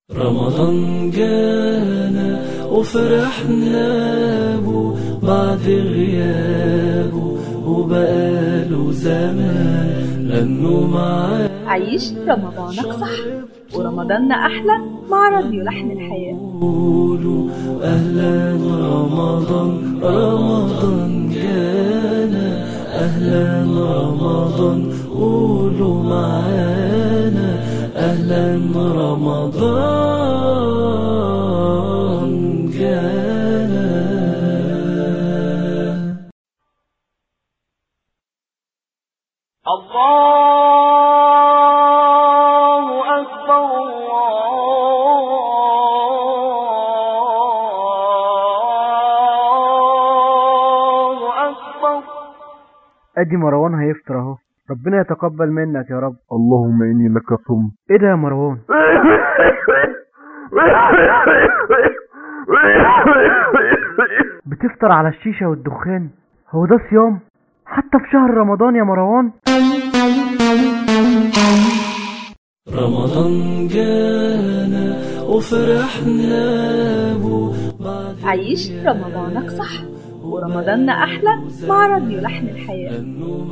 رمضان جانا وفرحنا بو بعد غيابه وبقاله زمان لأنه معاه. عيش رمضانك صح ورمضاننا أحلى مع راديو لحن الحياة. قولوا أهلا رمضان، رمضان جانا أهلا رمضان، قولوا معانا أهلا رمضان جانا. الله أكبر الله أكبر. ادي مروان هيفطر اهو، ربنا يتقبل منك يا رب. اللهم اني لك صمت. ايه ده يا مروان؟ بتفطر على الشيشة والدخان؟ هو ده صيام حتى في شهر رمضان يا مروان؟ رمضان جانا وفرحنا بو. عيش رمضانك صح ورمضاننا أحلى مع راديو لحن الحياة.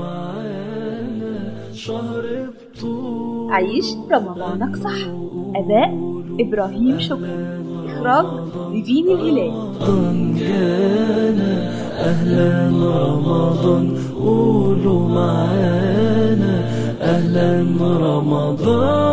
عيش رمضانك صح. أداء إبراهيم شكري، إخراج نيفين الهلال. رمضان جانا أهلا رمضان، قولوا معانا أهلا رمضان.